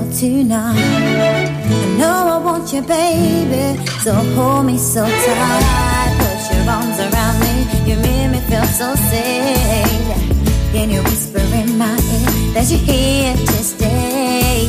for tonight. I know I want you, baby, so hold me so tight. Put your arms around me, you make me feel so safe. Can you whisper in my ear that you're here to stay?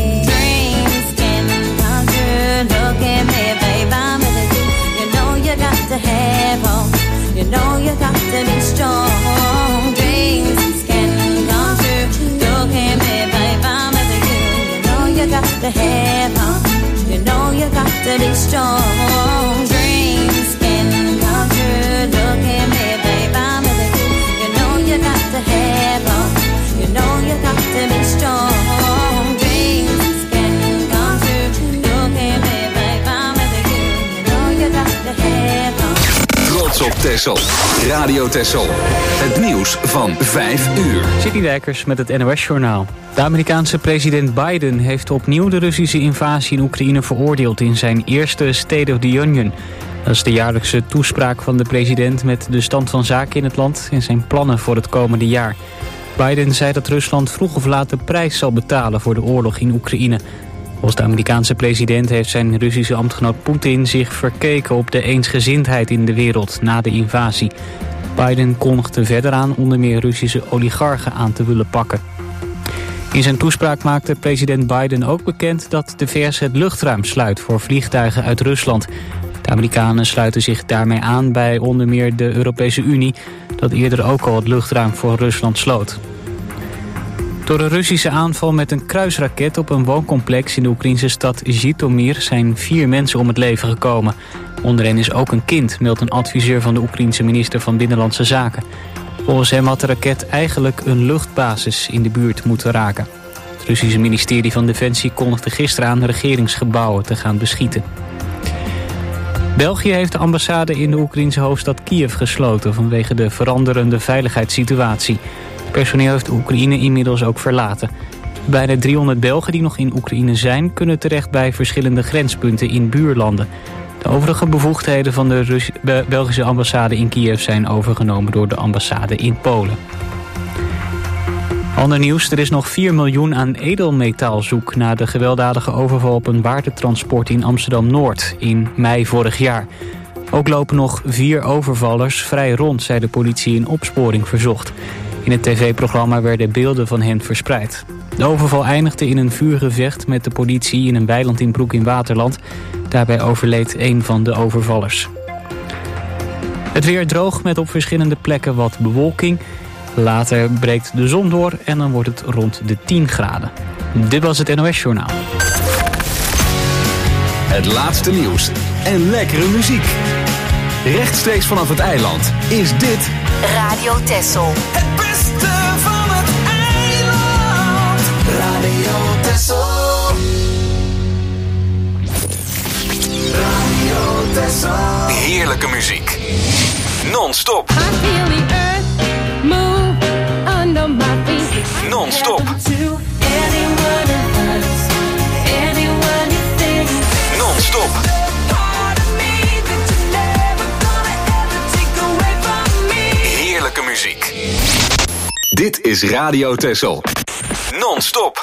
Dreams can come true. Look at me, babe, I'm with you. You know you got to have hope. You know you got to be strong. Dreams can come true. Look at me, babe, I'm with you. You know you got to have hope. You know you got to be strong. Dreams can come true. Look at me, babe, I'm with you. You know you got to have hope. You know you got to be strong. Dreams can come true. Look at me, babe, I'm with you. You know you got to have hope. Trots op Texel. Radio Texel. Het nieuws van 5 uur. Sidney Dijkers met het NOS-journaal. De Amerikaanse president Biden heeft opnieuw de Russische invasie in Oekraïne veroordeeld in zijn eerste State of the Union. Dat is de jaarlijkse toespraak van de president met de stand van zaken in het land en zijn plannen voor het komende jaar. Biden zei dat Rusland vroeg of laat de prijs zal betalen voor de oorlog in Oekraïne. Volgens de Amerikaanse president heeft zijn Russische ambtgenoot Poetin zich verkeken op de eensgezindheid in de wereld na de invasie. Biden kondigde verder aan onder meer Russische oligarchen aan te willen pakken. In zijn toespraak maakte president Biden ook bekend dat de VS het luchtruim sluit voor vliegtuigen uit Rusland. De Amerikanen sluiten zich daarmee aan bij onder meer de Europese Unie, dat eerder ook al het luchtruim voor Rusland sloot. Door een Russische aanval met een kruisraket op een wooncomplex in de Oekraïnse stad Zhytomyr zijn 4 mensen om het leven gekomen. Onder hen is ook een kind, meldt een adviseur van de Oekraïense minister van Binnenlandse Zaken. Volgens hem had de raket eigenlijk een luchtbasis in de buurt moeten raken. Het Russische ministerie van Defensie kondigde gisteren aan regeringsgebouwen te gaan beschieten. België heeft de ambassade in de Oekraïense hoofdstad Kiev gesloten vanwege de veranderende veiligheidssituatie. Het personeel heeft Oekraïne inmiddels ook verlaten. Bijna 300 Belgen die nog in Oekraïne zijn kunnen terecht bij verschillende grenspunten in buurlanden. De overige bevoegdheden van de Belgische ambassade in Kiev zijn overgenomen door de ambassade in Polen. Ander nieuws, er is nog 4 miljoen aan edelmetaalzoek na de gewelddadige overval op een waardetransport in Amsterdam-Noord in mei vorig jaar. Ook lopen nog 4 overvallers vrij rond, zei de politie in opsporing verzocht. In het tv-programma werden beelden van hen verspreid. De overval eindigde in een vuurgevecht met de politie in een weiland in Broek in Waterland. Daarbij overleed 1 van de overvallers. Het weer droog met op verschillende plekken wat bewolking. Later breekt de zon door en dan wordt het rond de 10 graden. Dit was het NOS-journaal. Het laatste nieuws en lekkere muziek. Rechtstreeks vanaf het eiland is dit Radio Texel. Het beste van het eiland. Radio Texel. Radio Texel. heerlijke muziek. Non-stop. Non-stop. Non-stop. Heerlijke muziek. Dit is Radio Texel. Non-stop.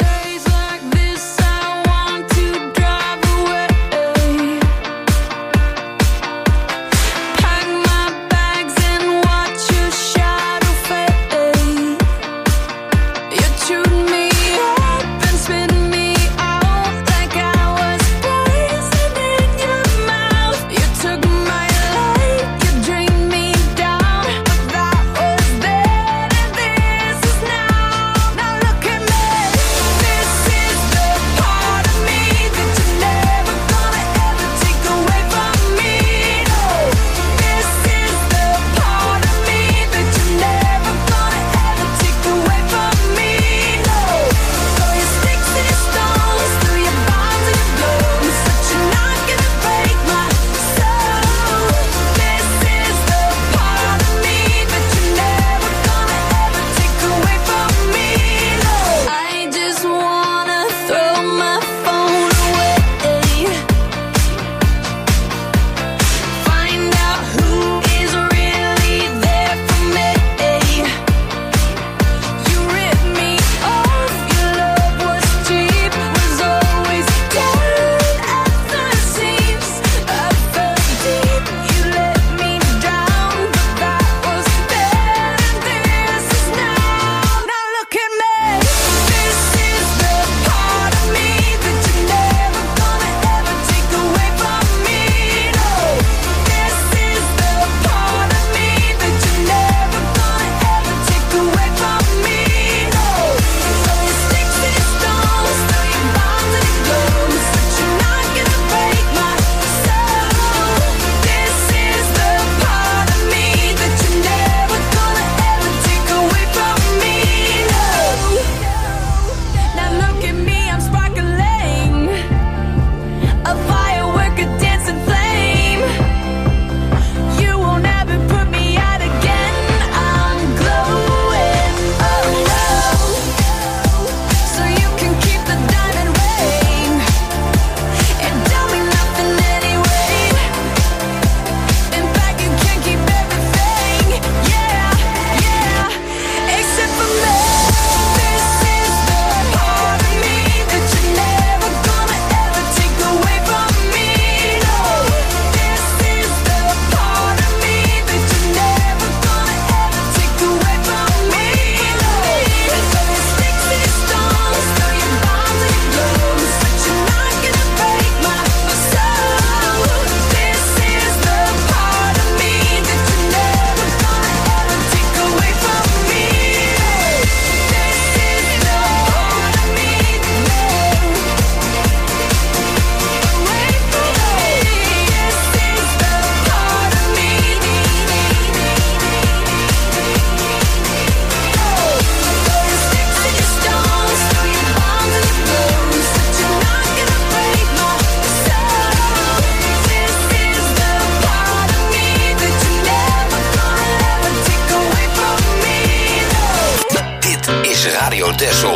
is Radio Texel.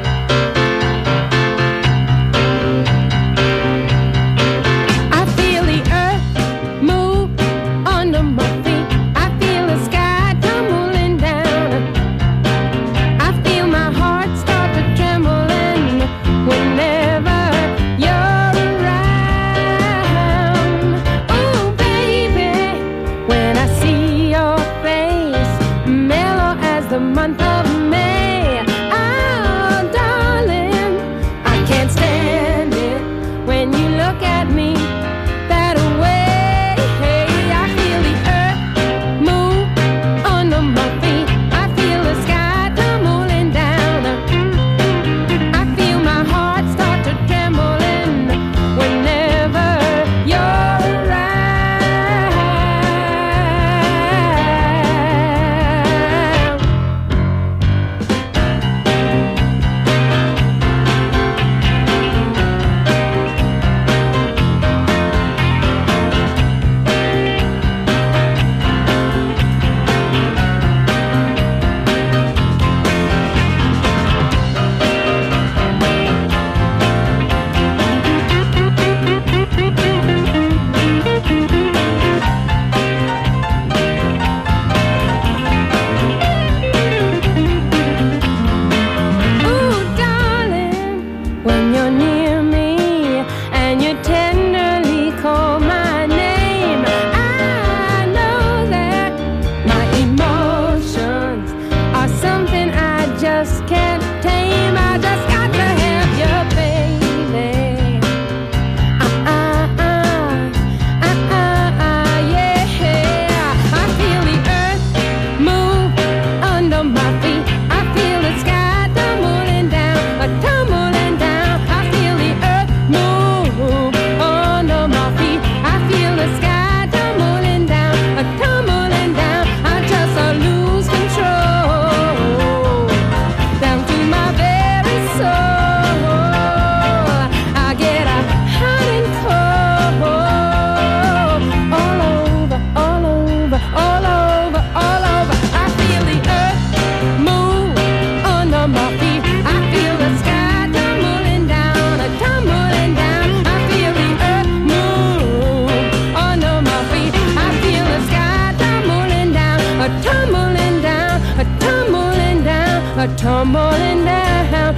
tumbling down,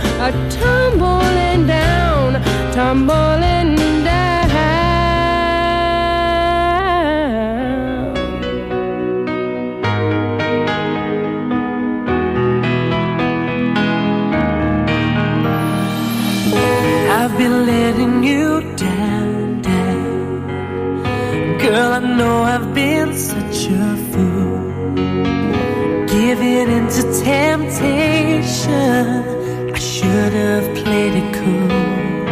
tumbling down, tumbling down. I've been letting you down, down. Girl, I know I've been such a fool, giving into temptation. I should have played it cool.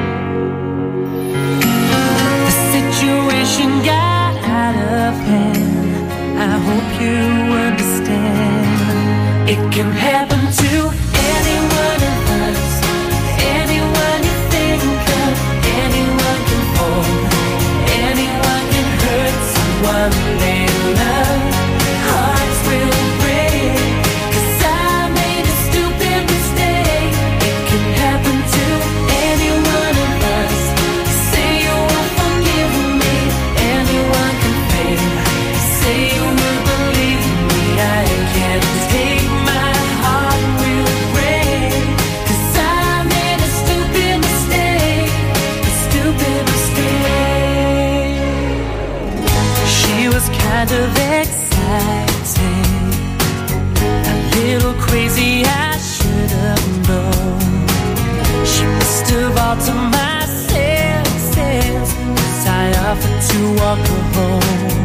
The situation got out of hand. I hope you understand. It can happen to any one of us, anyone you think of, anyone can fall, anyone can hurt someone they love. Hearts will break, 'cause I made a stupid mistake. It can happen to any one of us. Say you won't forgive me, anyone can fail. Say you will believe me, I can't take my heart will break, 'cause I made a stupid mistake, a stupid mistake. She was kind of exciting, a little crazy, I should have known. She must have altered my senses, 'cause I offered to walk her home.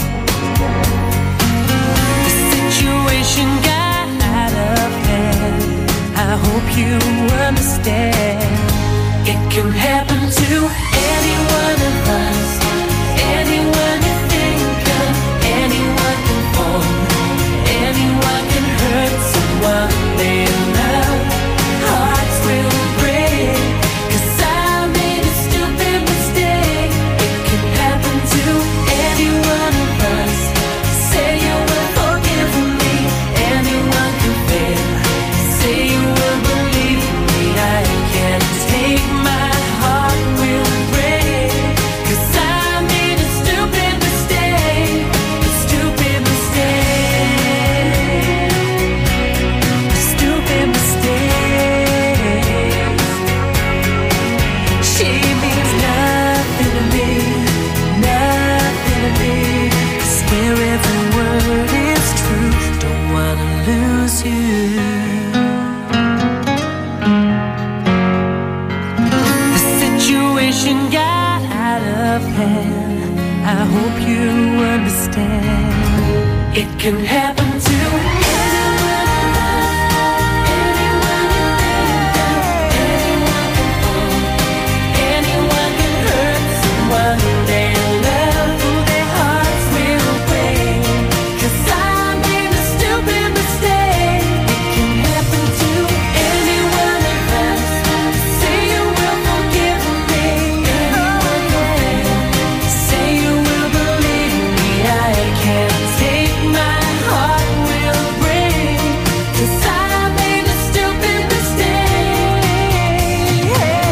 The situation got out of hand. I hope you understand. It can happen to any one of us, anyone you think of, anyone can fall, anyone can hurt someone they love. Hearts will break, 'cause I made a stupid mistake. It can happen to any one of us. Say you will forgive me, anyone can fail. Say you will understand. It can happen to anyone of us. Anyone you think of, anyone can fall. Anyone can hurt someone they love, who their hearts will break. 'Cause I made a stupid mistake. It can happen to anyone of us. Say you will forgive me. Anyone can say you will believe me. I can't take my heart will break. 'Cause I made a stupid mistake.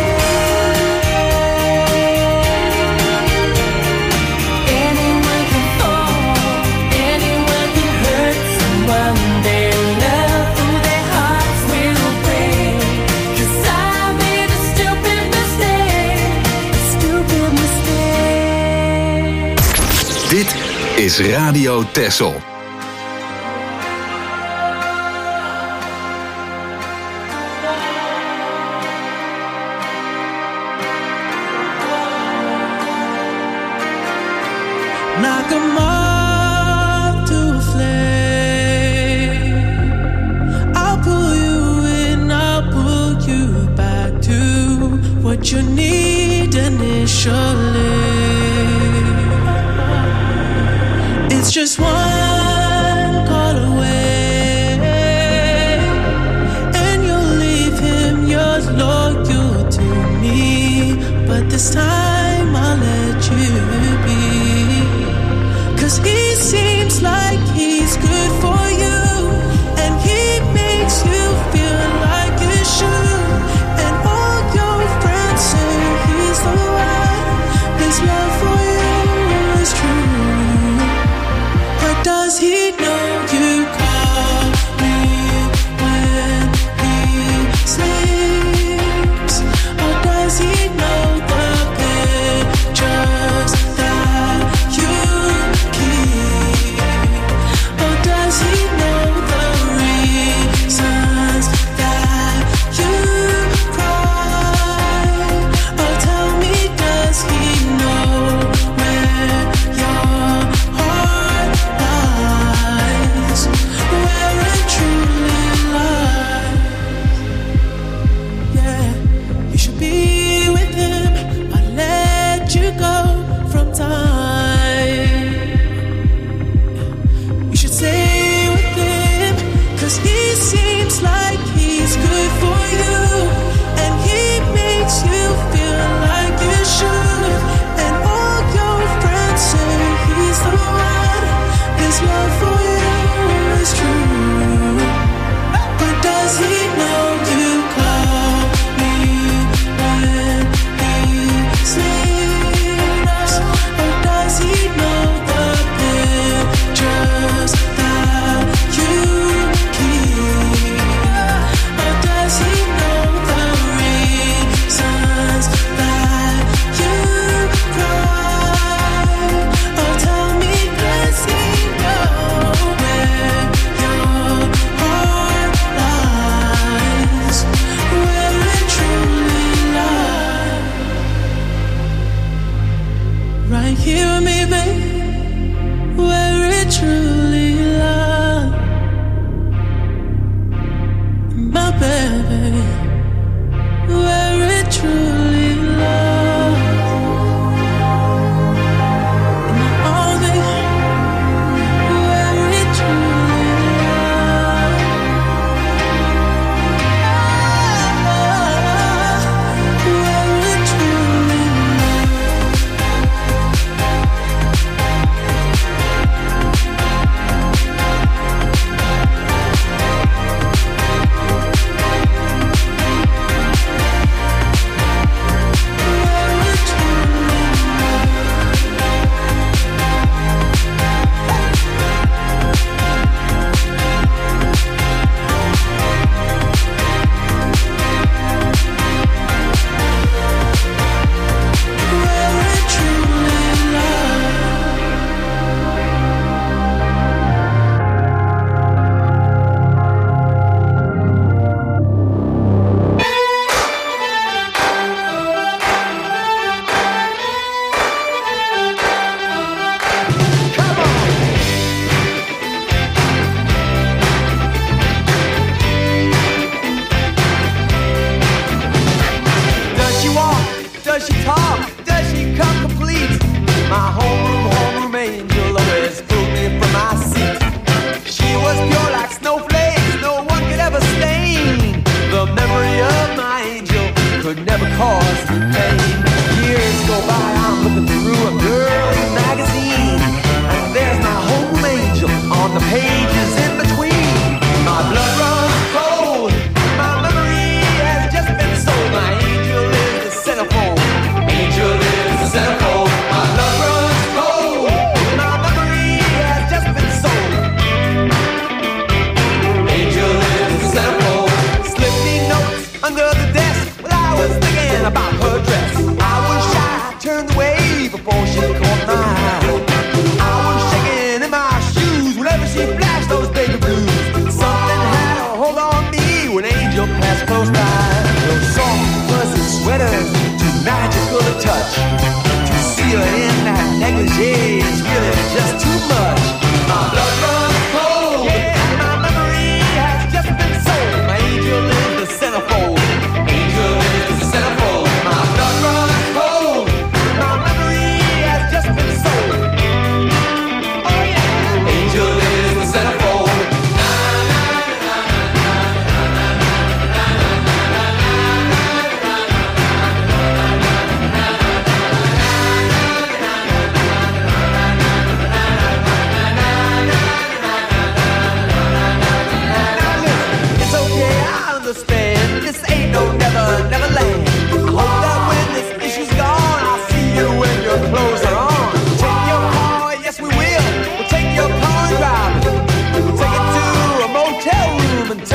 Anyone can fall. Anyone can hurt someone they love, who their hearts will break. 'Cause I made a stupid mistake. A stupid mistake. Dit is Radio Texel. Knock 'em off to a flame. I'll pull you in, I'll pull you back to what you need initially. It's just one call away, and you'll leave him, you're loyal to me. But this time I'll let you be. 'Cause he seems like he's good for you, and he makes you feel like you should. And all your friends say he's the one. His love for you is true. But does he know you call me when he sleeps? Or does he know the pictures that you keep? Or does he know the reasons that you cry? Or tell me, does he know where your heart lies?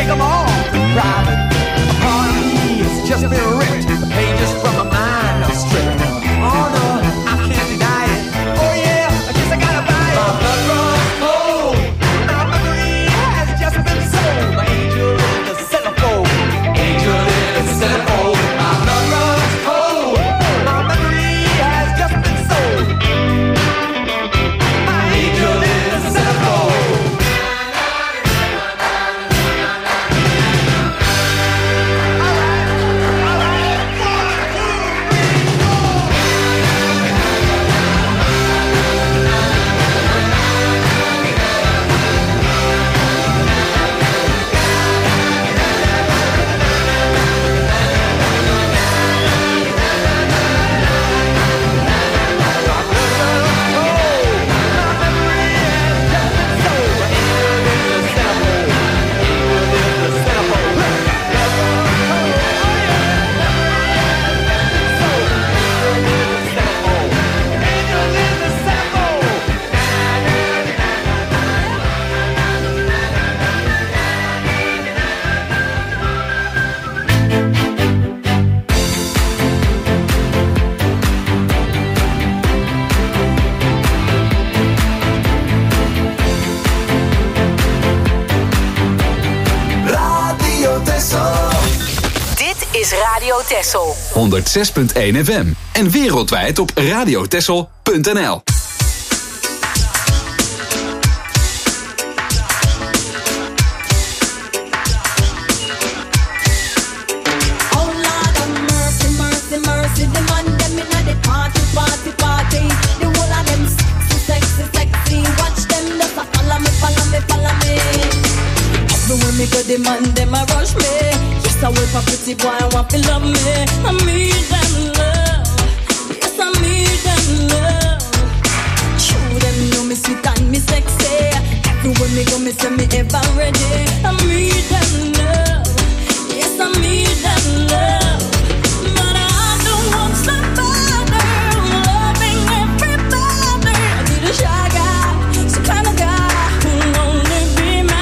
take them all for private. A part of me has just been ripped. The pages from my mind are stripped. Oh no, I can't deny it. Oh yeah, I guess I gotta buy it. My blood runs cold. My memory has just been sold. My angel in the centerfold. Angel in the centerfold. My blood runs cold. My memory has just been sold. My angel in the centerfold. Radio Texel. 106.1 FM. En wereldwijd op radiotexel.nl. The man, them a rush me. Yes, I wait for pretty boy, I want to love me. I need them love. Yes, I need them love. Show them know me sweet and me sexy. Everywhere me go, me say me ever ready. I need them love. Yes, I need them love. But I don't want somebody loving everybody. I need a shy guy, some kind of guy who only be mine.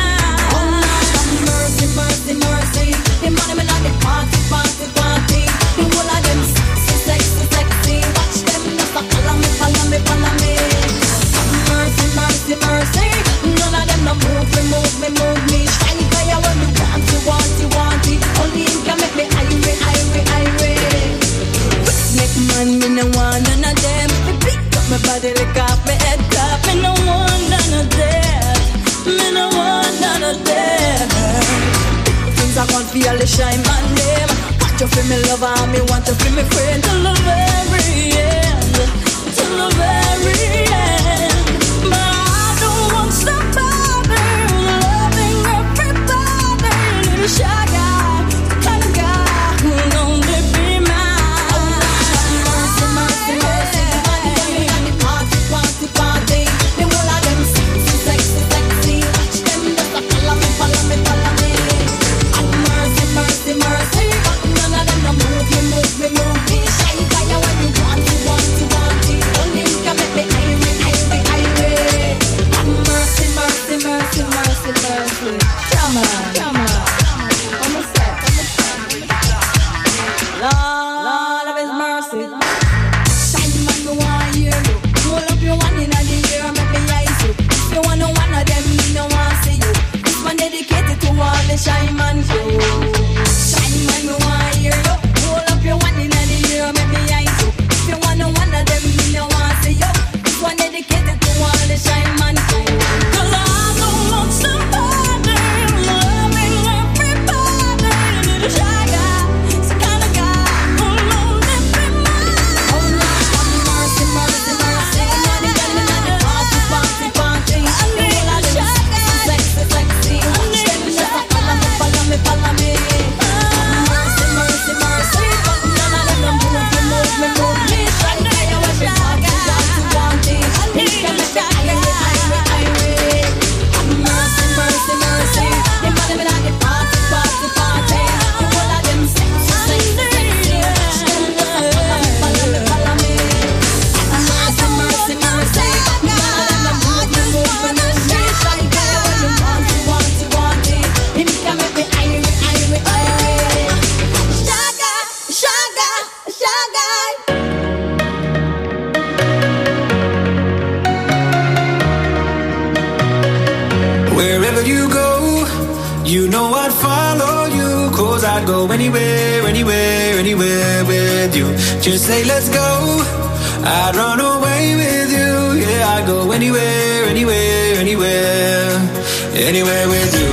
Mercy, the money me not the party. The whole of them sexy. Watch them just follow me. Mercy. None of them no move me. Shy guy when you want it. Only him can make me irate. Make man, me no want none of them. Me pick up my body, lick off my head top. Me no want none of them. I want feel the shine my name. Want you feel me lover, me want you feel me friend. Till the very end. But I don't want somebody loving everybody. Little shy guy, the kind of guy who only be mine. Mercy. Party. The whole of them sexy. Watch them just follow me. Mercy, but none of them no move me. Shy guy when you want it. Only you can make me irate. you go, you know I'd follow you. 'Cause I'd go anywhere, anywhere, anywhere with you. Just say let's go, I'd run away with you. Yeah, I'd go anywhere, anywhere, anywhere, anywhere with you.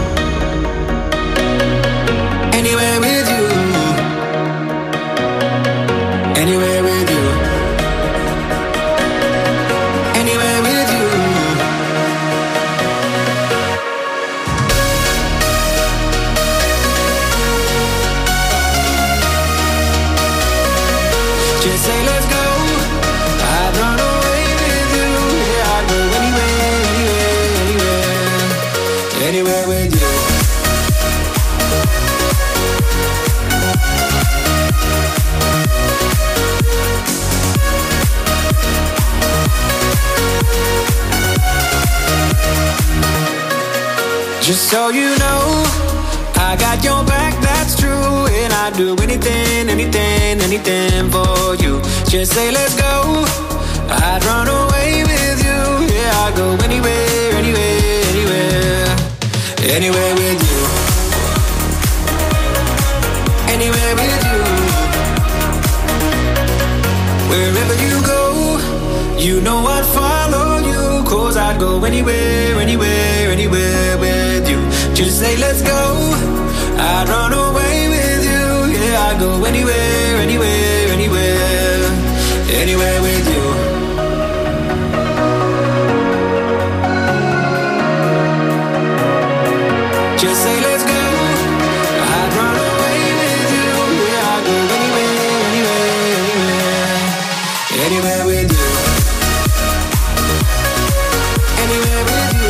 Anywhere with you. Anywhere with you. Anywhere with you. Just say let's go, I'd run away with you. Yeah, I'd go anywhere, anywhere, anywhere, anywhere with you. Just so you know, I got your back, that's true. And I'd do anything, anything, anything for you. Just say let's go, I'd run away with you. Yeah, I'd go anywhere, anywhere, anywhere, anywhere with you. Anywhere with you. Wherever you go, you know I'd follow you. 'Cause I'd go anywhere, anywhere, anywhere with you. Just say let's go, I'd run away with you. Yeah, I'd go anywhere, anywhere, anywhere, anywhere with you. Just say let's go, I'd run away with you. Yeah, I'd go anywhere, anywhere, anywhere, anywhere with you. Anywhere with you.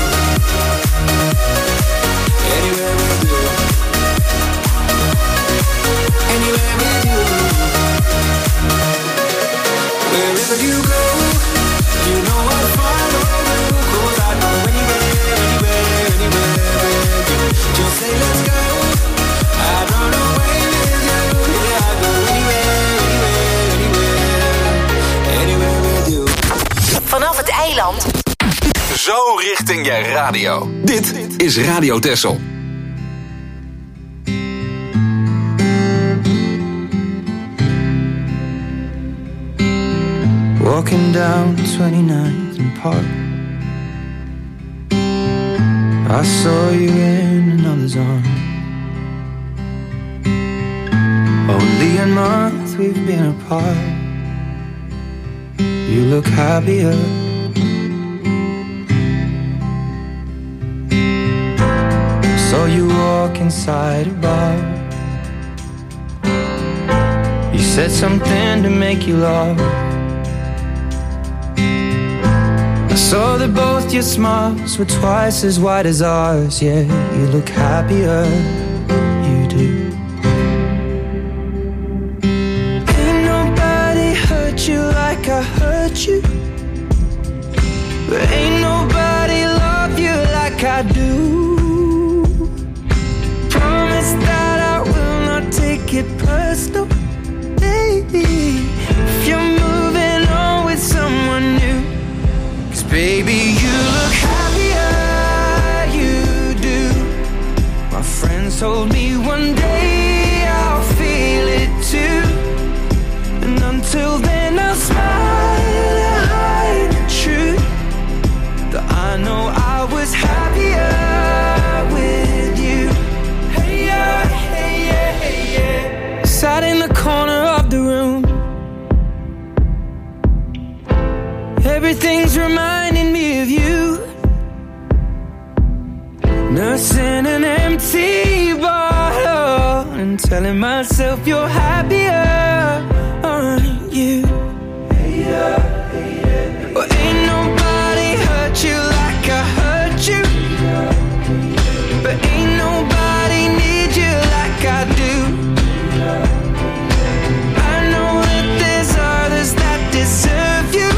Anywhere with you. Anywhere with you. Wherever you go, you know I'll follow you. 'Cause I'd go anywhere, anywhere, anywhere with you. Just say let's go, I'd run away with you. Yeah, I'd go anywhere, anywhere, anywhere, anywhere with you. Vanaf het eiland. Zo richting je radio. Dit is Radio Texel. Walking down 29th and Park, I saw you in another's arms. Only a month we've been apart. You look happier. Saw you walk inside a bar. You said something to make you laugh. I saw that both your smiles were twice as wide as ours. Yeah, you look happier, you do. Ain't nobody hurt you like I hurt you. But ain't nobody love you like I do. Promise that I will not take it personal, baby, if you're moving on with someone new. 'Cause baby, you look happier, you do. My friends told me one day I'll feel it too. And until then I'll smile and hide the truth, that I know I was happier with you. Hey yeah, hey yeah, hey yeah. Sat in the corner of the room. Everything's reminding me of you. Nursing an empty bottle and telling myself you're happier, aren't you? Hey yeah, hey yeah. Well, ain't nobody hurt you like I hurt you. But ain't nobody need you like I do. I know that there's others that deserve you.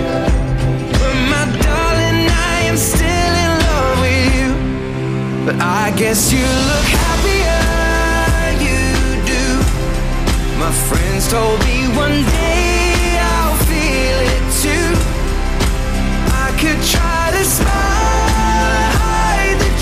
But I guess you look happier, you do. My friends told me one day I'll feel it too. I could try to smile, hide the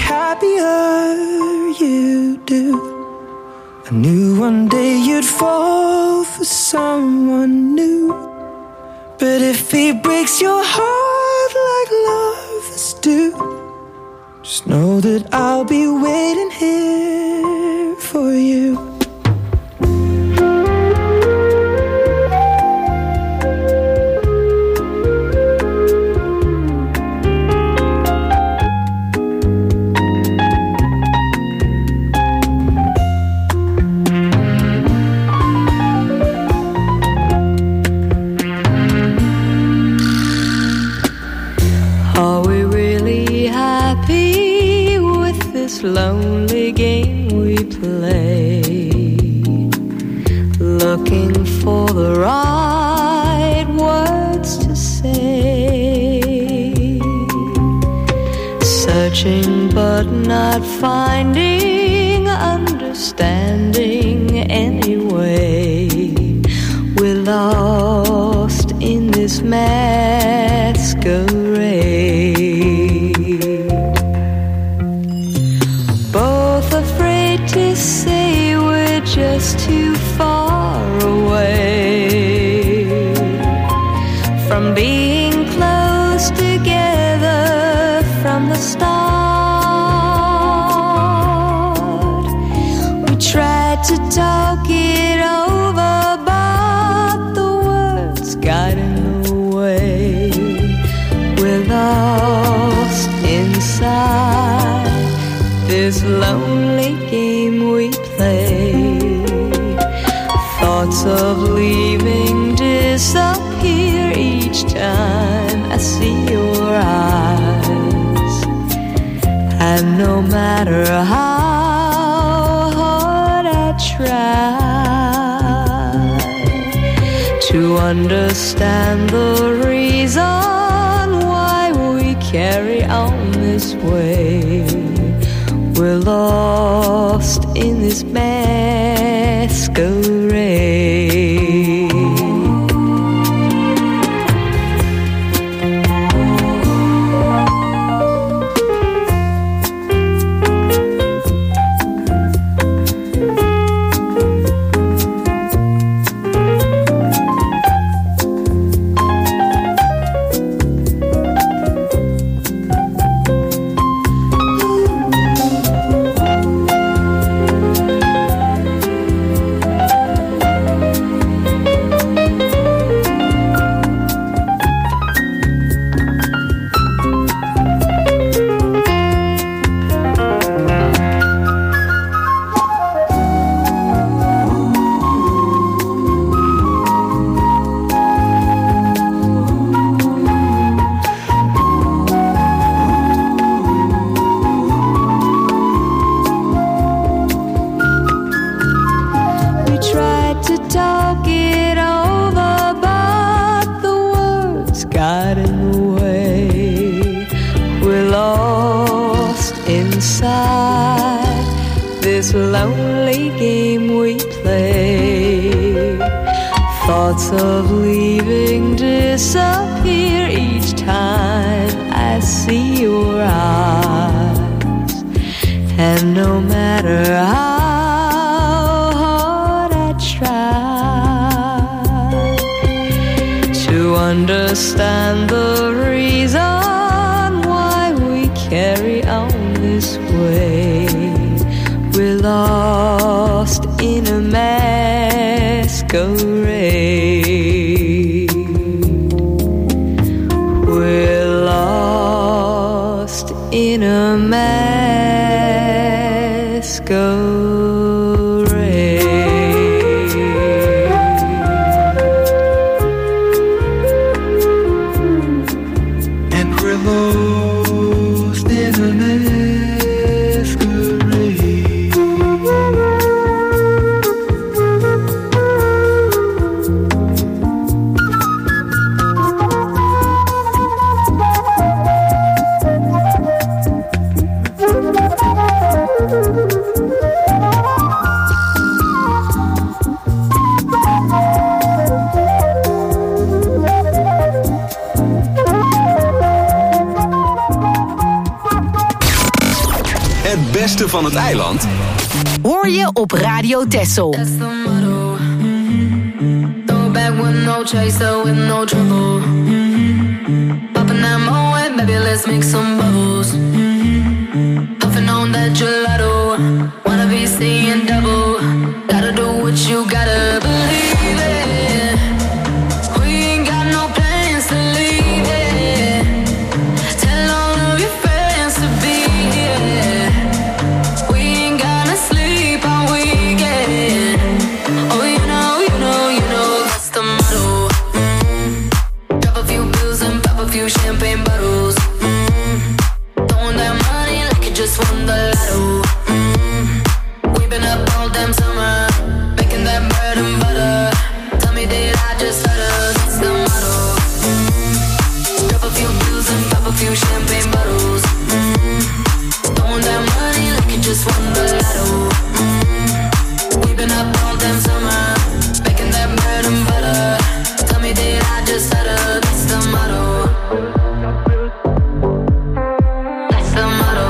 happier, you do. I knew one day you'd fall for someone new. But if he breaks your heart like lovers do, just know that I'll be waiting here for you. Lonely game we play, looking for the right words to say, searching but not finding understanding anyway. We're lost in this masquerade, to say we're just too far away from being close together from the start. We tried to talk it over, but the words got in the way. We're lost inside this lonely game we play. Thoughts of leaving disappear each time I see your eyes. And no matter how hard I try to understand the reason why we carry on this way, we're lost in this masquerade. Lonely game we play. Thoughts of leaving disappear each time I see your eyes. And no matter how hard I try to understand the reason why we carry on this way, we're lost in a masquerade. We're lost in a masquerade. And we're lost in a masquerade. Het beste van het eiland hoor je op Radio Texel. That's the motto. Throw back with no chaser, with no trouble. Popping that moe, baby, let's make some bubbles. Puffing on that gelato. Wanna be seeing double. Gotta do what you gotta believe it. We ain't got no plans to leave it. Tell all of your friends to be here. We ain't gonna sleep all weekend. Oh, you know, that's the motto. Drop a few pills and pop a few champagne bottles. Throwing that money like you just won the lotto. We've been up all damn summer, making that bread and butter. Tell me, did I just stutter? That's the motto. Drop a few pills and pop a few champagne bottles. Throwing that money like you just won the lotto. We've been up all damn summer, making that bread and butter. Tell me, did I just stutter? That's the motto. That's the motto.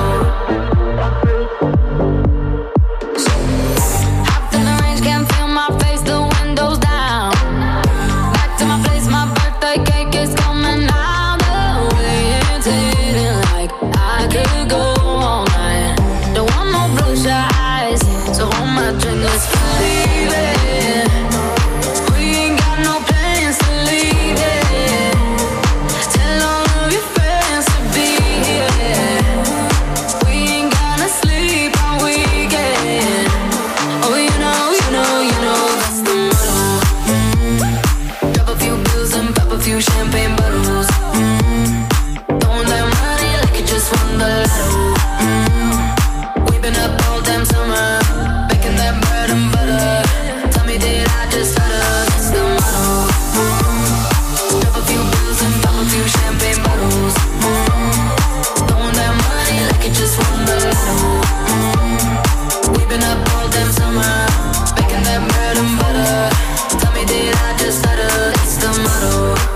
Hopped in the range, can't feel my face, the windows down. Back to my place, my birthday cake is coming out. The way it's hitting like I could go all night. Don't want no bloodshot eyes, so hold my drink, let's believe it. We ain't got no plans to leave it. Tell all of your friends to be here. We ain't gonna sleep all weekend. Oh, you know, that's the motto. Drop a few pills and pop a few champagne bottles. Throwing that money like you just won the lotto. We've been up all damn summer, making that bread and butter. Tell me, did I just stutter? That's the motto. Drop a few pills and pop a few champagne bottles. Throwing that money like you just won the lotto. We've been up all damn summer, making that bread and butter. Tell me, did I just stutter? That's the motto.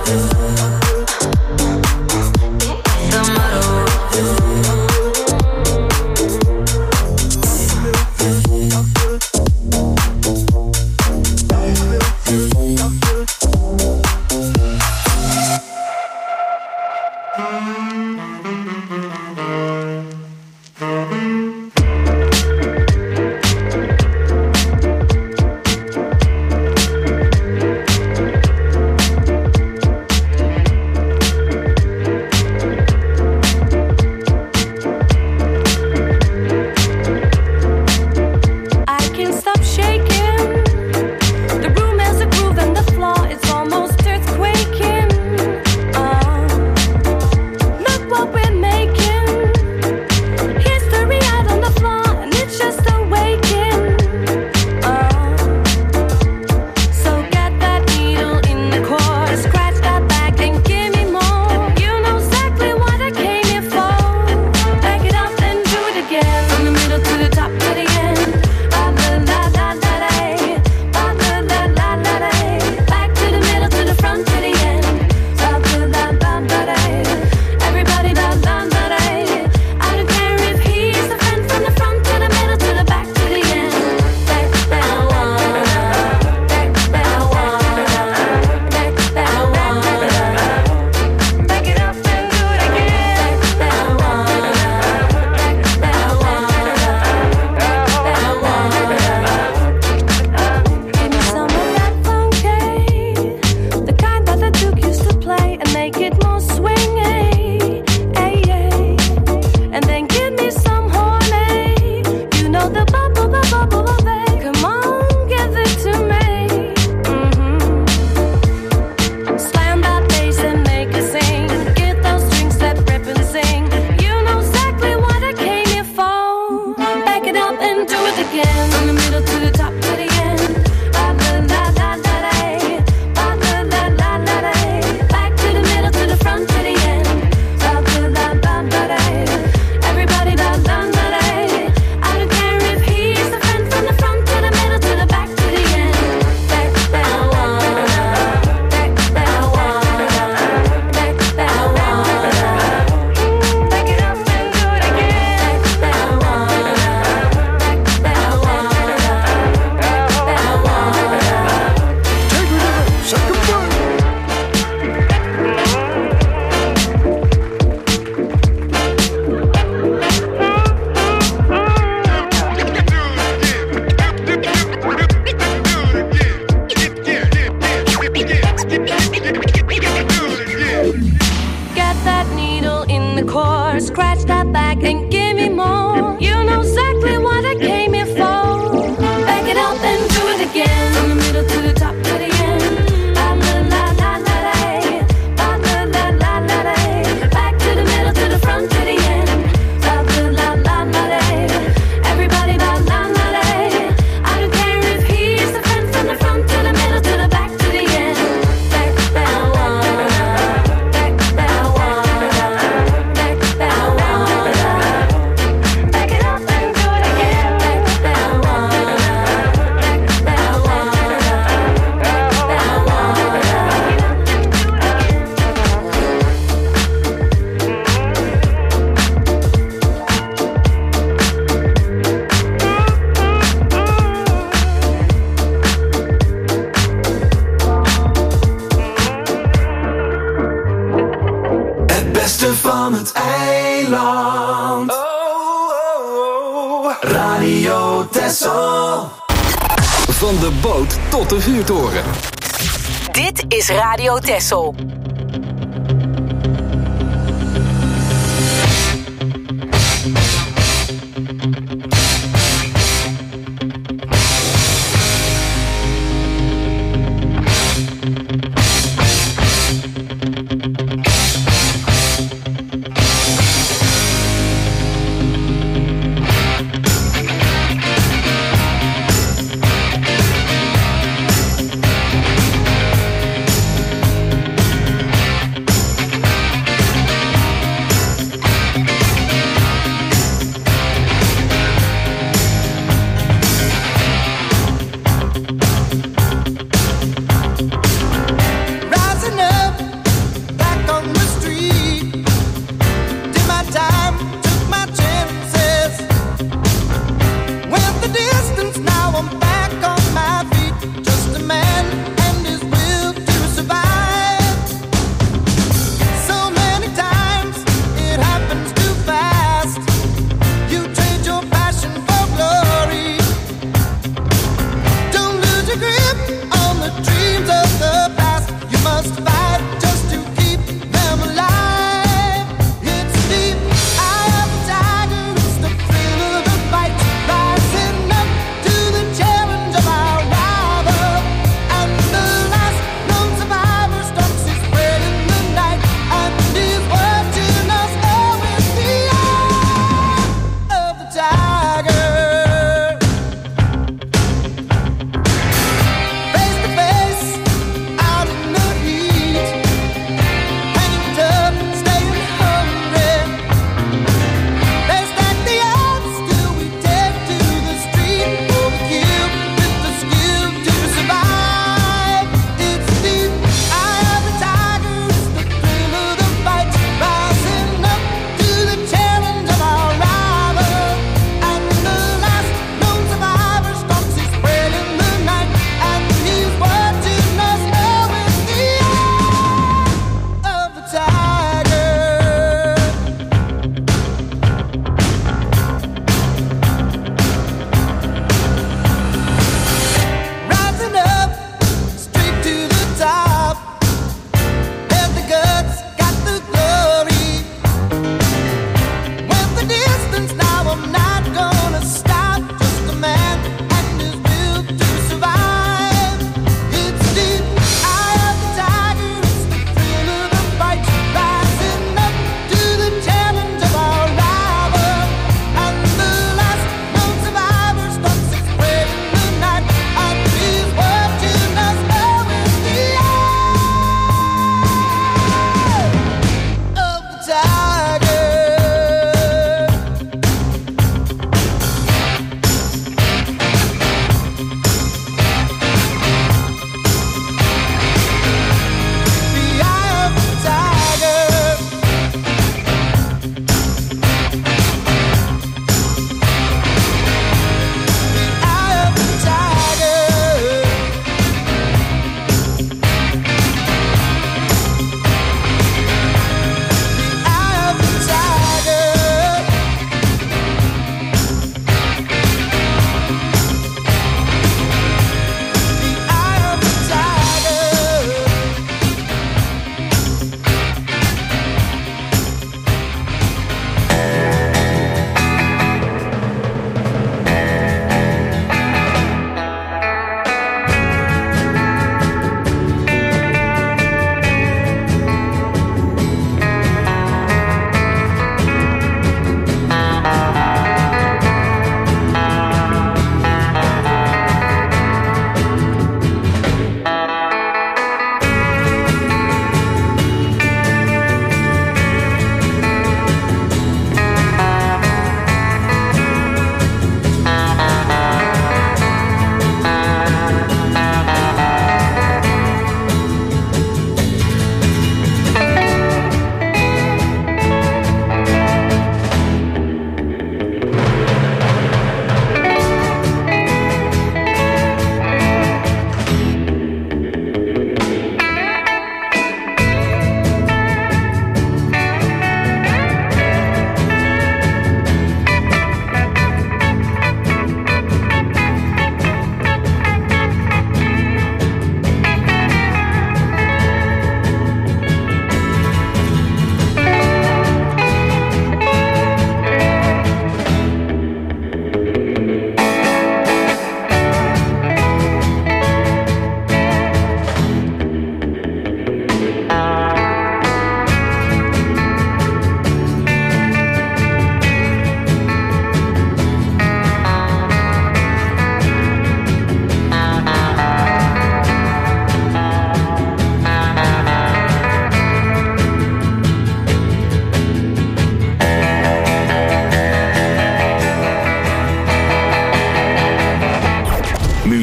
That's the motto. Eiland. Radio Texel. Van de boot tot de vuurtoren. Dit is Radio Texel.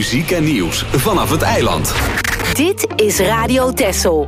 muziek en nieuws vanaf het eiland. Dit is Radio Texel.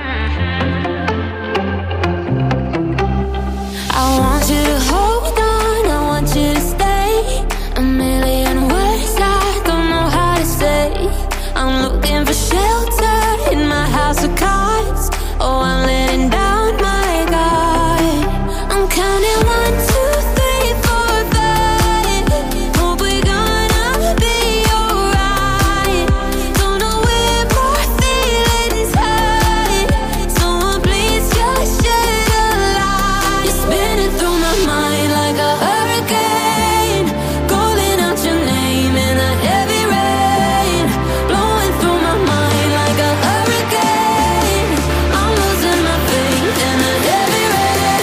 I want you to hold on, I want you to stay. A million words I don't know how to say. I'm looking for shelter in my house of cards. Oh, I'm letting down my guard. I'm counting 1, 2, 3, 4, 5. Hope we're gonna be alright. Don't know where my feelings hide. Someone please just shed a light. You're spinning through my mind like a hurricane, calling out your name in the heavy rain, blowing through my mind like a hurricane. I'm losing my faith in the heavy rain.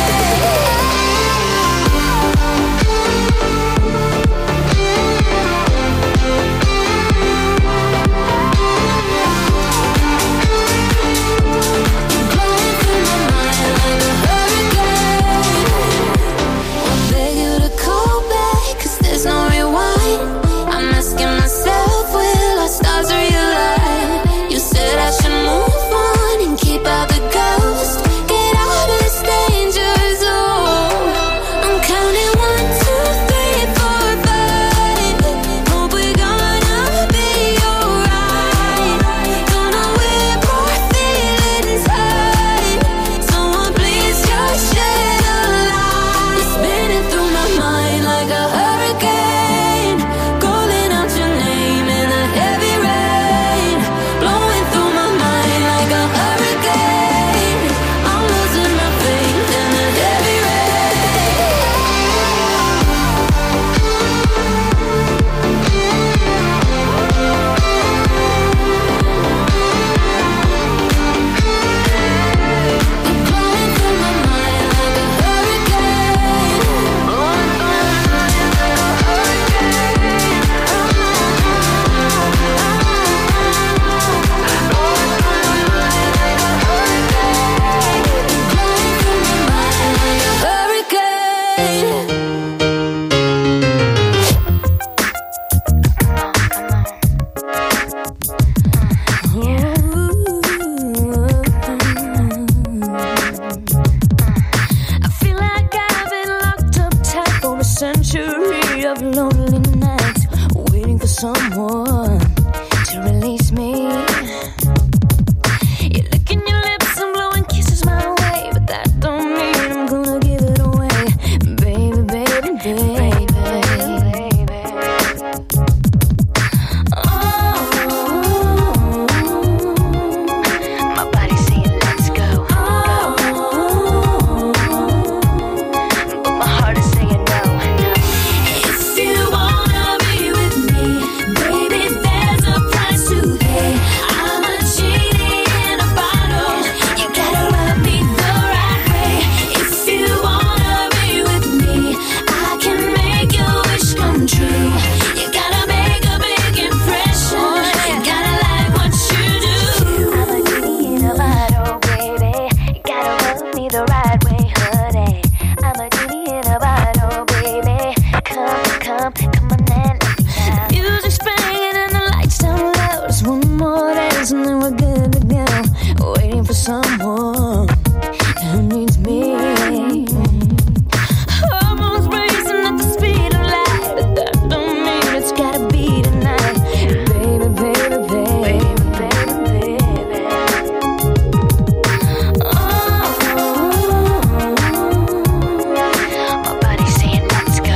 Blowing through my mind like a hurricane. I beg you to call back, 'cause there's no rewind. I'm asking myself, will our stars realign? You said I should move on and keep out the ghost. Get out of this danger zone. I'm counting 1, 2, 3, 4, 5. Hope we're gonna be alright. Don't know where my feelings hide. Someone please just shed a light. You're spinning through my mind like a hurricane, calling out your name in the heavy rain, blowing through my mind like a hurricane. I'm losing my faith in the heavy You're blowing through my mind like a hurricane. Blowing through my mind like a hurricane. I feel like I've been locked up tight for a century of lonely nights, waiting for someone to release me. You're licking your lips and blowing kisses my way, but that don't mean I'm gonna give it away, baby, baby, baby. My body's saying let's go, but my heart is saying no. If you wanna be with me, baby, there's a price to pay. I'm a genie in a bottle. You gotta rub me the right way. If you wanna be with me, I can make your wish come true. You gotta make a big impression. You gotta like what you do. I'm a genie in a bottle, baby. You gotta rub me the right way, honey. I'm a genie in a bottle, baby. Come, come, come on and let me out. The music's banging and the lights down low. Just one more dance and then we're good to go. Waiting for someone who needs me. Hormones racing at the speed of light, but that don't mean it's gotta be tonight. Baby, baby, baby, baby, baby. My body's saying let's go,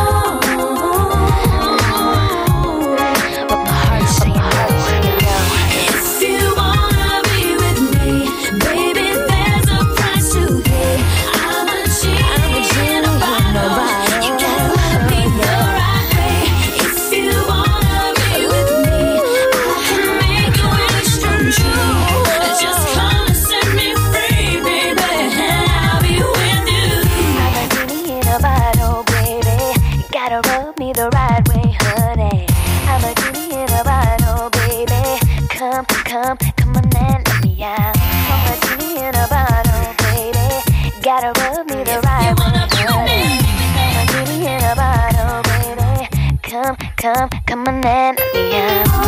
but my heart's saying no. If you wanna be with me, baby, there's a price to pay. I'm a genie in a bottle. You gotta love me the right way. If you wanna be with me, I can make your wish come true. Just come and set me free, baby, and I'll be with you. I'm a genie in a bottle, baby. You gotta rub me the right way, honey. I'm a genie in a bottle, baby. Come, come, come on and let me out. I'm a genie in a bottle, baby. Gotta rub me the right way, honey. I'm a genie in a bottle, baby. Come, come, come on and let me out.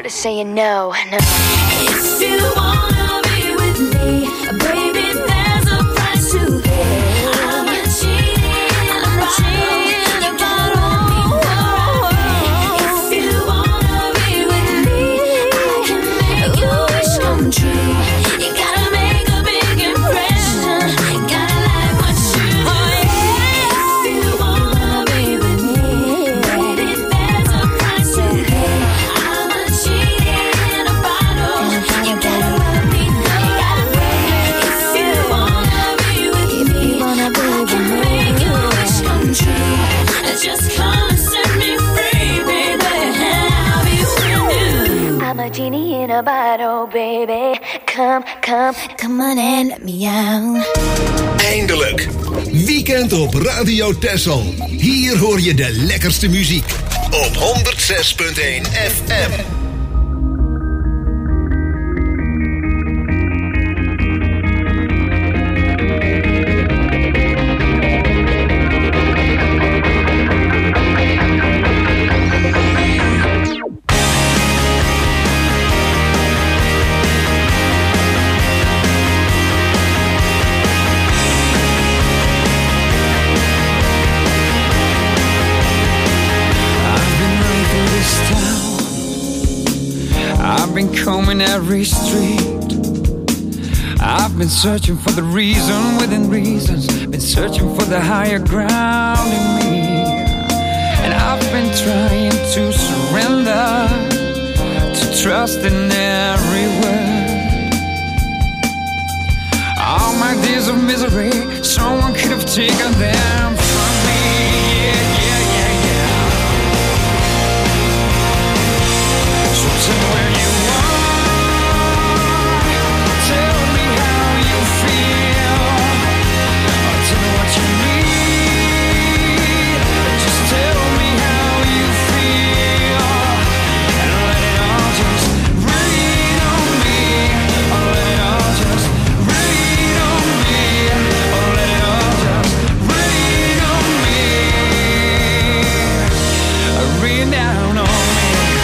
to saying no. If you wanna be with me, baby, there's a price to pay. I'm a cheating about all. If you wanna be with me, I can make your wish come true. You gotta make a big impression. Gotta like what you do. If you wanna be with me, baby, there's a price to pay. I'm a cheating in a bottle. You gotta let me know. If you wanna be with me, I can make your wish come true. Just come and set me free, baby. I'll be with you. I'm a genie in a bottle, baby. Come on and let me out. Eindelijk. Weekend op Radio Texel. Hier hoor je de lekkerste muziek. Op 106.1 FM. I've been combing every street. I've been searching for the reason within reasons. Been searching for the higher ground in me. And I've been trying to surrender, to trust in every word. All my days of misery, someone could have taken them from me. Yeah. So tell me where you are. Tell me how you feel. Or tell me what you need. Just tell me how you feel. And let it all just rain on me. Or let it all just rain on me. Or let it all just rain on me. Rain down on me.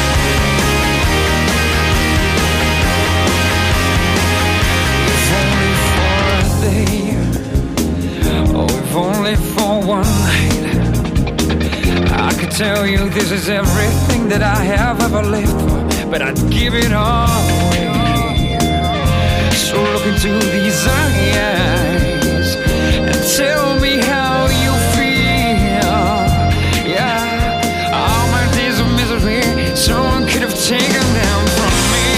Only for one night. I could tell you this is everything that I have ever lived for, but I'd give it all away. So look into these eyes and tell me how you feel. Yeah, all my days of misery, someone could have taken them from me.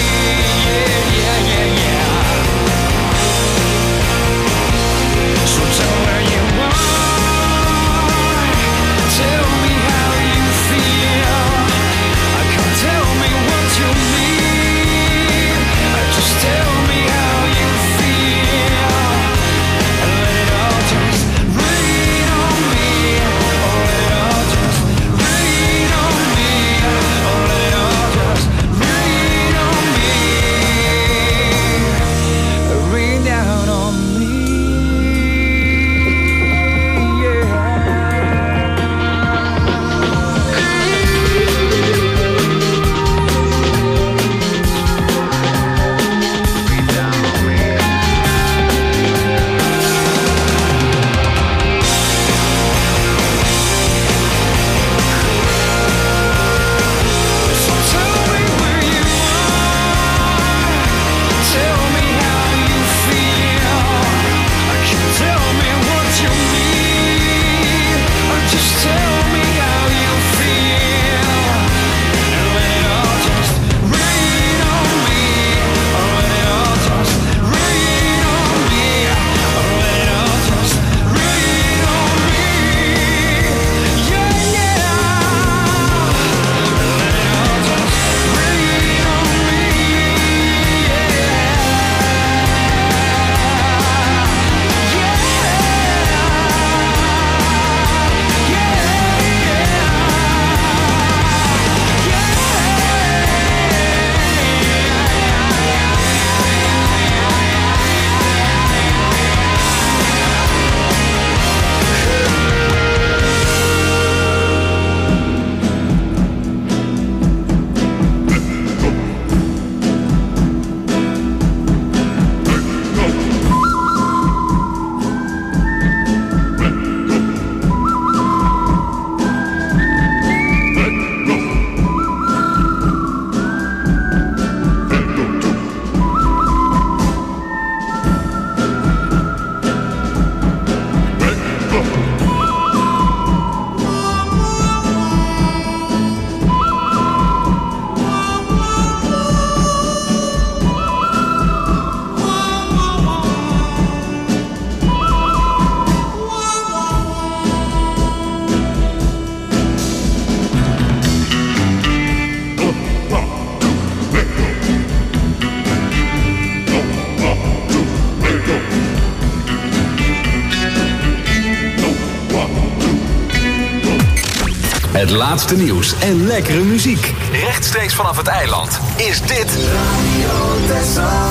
Yeah. So tell me where you are. Tell me how you feel. Come tell me what you need. Just tell me how you feel. Het laatste nieuws en lekkere muziek. Rechtstreeks vanaf het eiland is dit Radio Texel.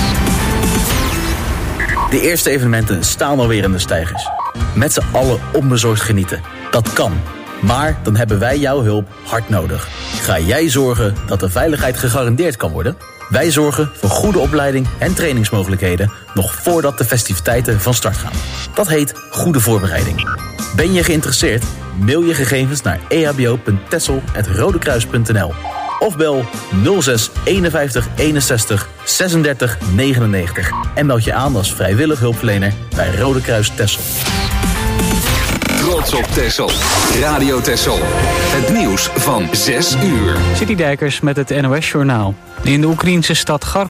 De eerste evenementen staan alweer in de steigers. Met z'n allen onbezorgd genieten. Dat kan. Maar dan hebben wij jouw hulp hard nodig. Ga jij zorgen dat de veiligheid gegarandeerd kan worden? Wij zorgen voor goede opleiding en trainingsmogelijkheden nog voordat de festiviteiten van start gaan. Dat heet goede voorbereiding. Ben je geïnteresseerd? Mail je gegevens naar ehbo.texel@rodekruis.nl of bel 06 51 61 36 99 en meld je aan als vrijwillig hulpverlener bij Rode Kruis Texel. Trots op Texel. Radio Texel. Het nieuws van 6 uur. City Dijkers met het NOS-journaal. In de Oekraïense stad